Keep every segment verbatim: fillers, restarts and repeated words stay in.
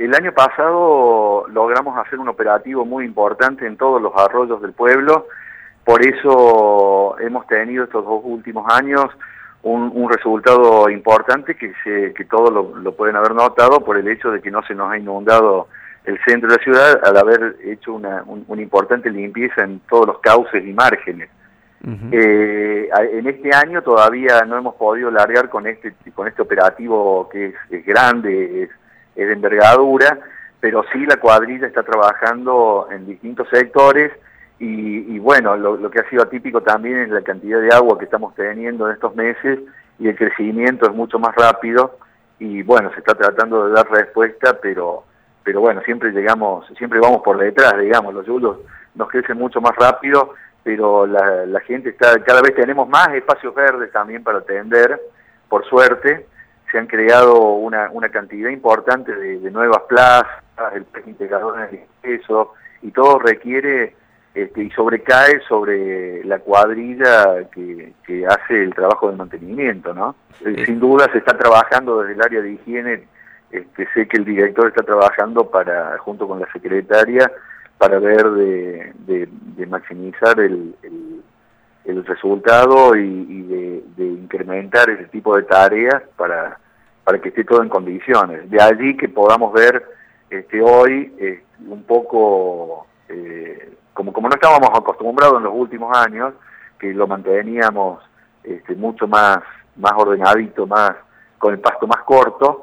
el año pasado logramos hacer un operativo muy importante en todos los arroyos del pueblo, por eso hemos tenido estos dos últimos años un, un resultado importante que, se, que todos lo, lo pueden haber notado por el hecho de que no se nos ha inundado el centro de la ciudad al haber hecho una, un, una importante limpieza en todos los cauces y márgenes. Uh-huh. eh, en este año todavía no hemos podido largar con este, con este operativo que es, es grande, es, es de envergadura, pero sí la cuadrilla está trabajando en distintos sectores y, y bueno, lo, lo que ha sido atípico también es la cantidad de agua que estamos teniendo en estos meses y el crecimiento es mucho más rápido y bueno, se está tratando de dar respuesta, pero, pero bueno, siempre llegamos, siempre vamos por detrás, digamos, los yulos nos crecen mucho más rápido, pero la, la gente está, cada vez tenemos más espacios verdes también para atender, por suerte, se han creado una, una cantidad importante de, de nuevas plazas, el plan integrador en el exceso, y todo requiere este, y sobrecae sobre la cuadrilla que, que hace el trabajo de mantenimiento, ¿no? Sí. Sin duda se está trabajando desde el área de higiene, este, sé que el director está trabajando para, junto con la secretaria, para ver de, de, de maximizar el, el, el resultado y, y de, de incrementar ese tipo de tareas para, para que esté todo en condiciones. De allí que podamos ver este, hoy eh, un poco, eh, como, como no estábamos acostumbrados en los últimos años, que lo manteníamos este, mucho más, más ordenadito, más con el pasto más corto,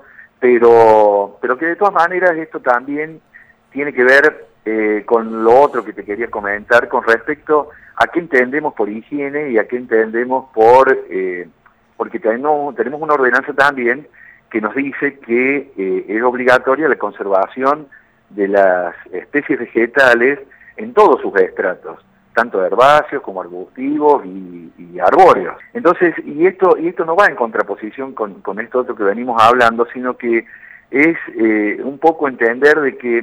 pero, pero que de todas maneras esto también tiene que ver Eh, con lo otro que te quería comentar con respecto a qué entendemos por higiene y a qué entendemos por, eh, porque tenemos, tenemos una ordenanza también que nos dice que eh, es obligatoria la conservación de las especies vegetales en todos sus estratos, tanto herbáceos como arbustivos y, y arbóreos. Entonces, y esto, y esto no va en contraposición con, con esto otro que venimos hablando, sino que es eh, un poco entender de que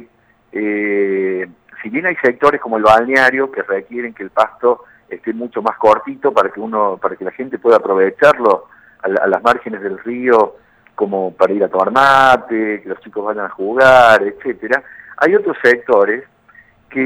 Eh, si bien hay sectores como el balneario que requieren que el pasto esté mucho más cortito para que uno, para que la gente pueda aprovecharlo a, la, a las márgenes del río como para ir a tomar mate, que los chicos vayan a jugar, etcétera, hay otros sectores que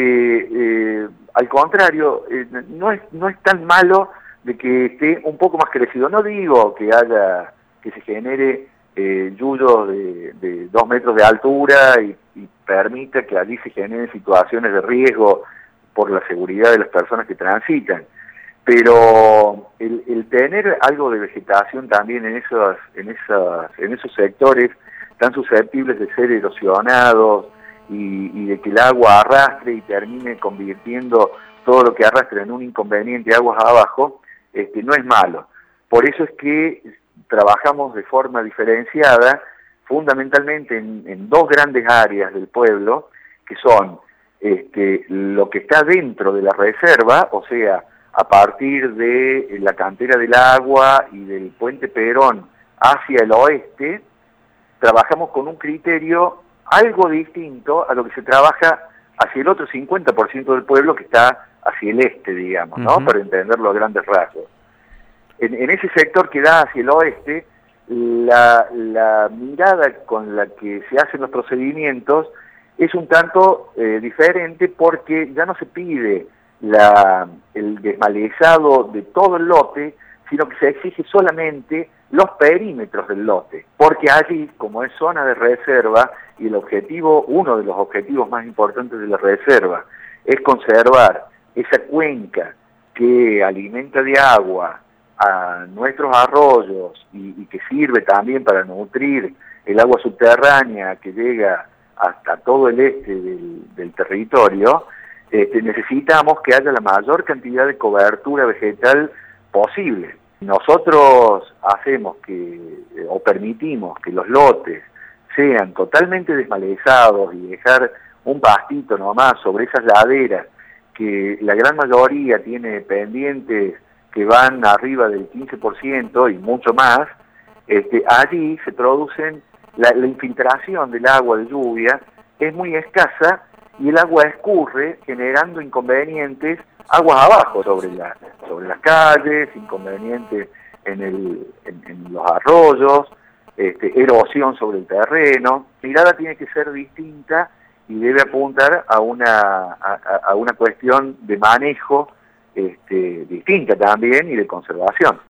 eh, al contrario eh, no es no es tan malo de que esté un poco más crecido. No digo que haya que se genere eh, yuyos de, de dos metros de altura y y permita que allí se generen situaciones de riesgo por la seguridad de las personas que transitan. Pero el, el tener algo de vegetación también en esos, en, esas, en esos sectores tan susceptibles de ser erosionados y, y de que el agua arrastre y termine convirtiendo todo lo que arrastre en un inconveniente aguas abajo, este, no es malo. Por eso es que trabajamos de forma diferenciada fundamentalmente en, en dos grandes áreas del pueblo, que son este, lo que está dentro de la reserva, o sea, a partir de la cantera del agua y del puente Perón hacia el oeste, trabajamos con un criterio algo distinto a lo que se trabaja hacia el otro cincuenta por ciento del pueblo que está hacia el este, digamos, ¿no? Uh-huh. Para entenderlo a grandes rasgos. En, en ese sector que da hacia el oeste, La, la mirada con la que se hacen los procedimientos es un tanto eh, diferente porque ya no se pide la, el desmalezado de todo el lote, sino que se exige solamente los perímetros del lote, porque allí, como es zona de reserva, y el objetivo, uno de los objetivos más importantes de la reserva, es conservar esa cuenca que alimenta de agua a nuestros arroyos y, y que sirve también para nutrir el agua subterránea que llega hasta todo el este del, del territorio, este, necesitamos que haya la mayor cantidad de cobertura vegetal posible. Nosotros hacemos que, o permitimos que los lotes sean totalmente desmalezados y dejar un pastito nomás sobre esas laderas que la gran mayoría tiene pendientes que van arriba del quince por ciento y mucho más, este, allí se producen, la, la infiltración del agua de lluvia es muy escasa y el agua escurre generando inconvenientes aguas abajo sobre, la, sobre las calles, inconvenientes en, el, en, en los arroyos, este, erosión sobre el terreno. La mirada tiene que ser distinta y debe apuntar a una, a, a una cuestión de manejo este, distinta también y de conservación.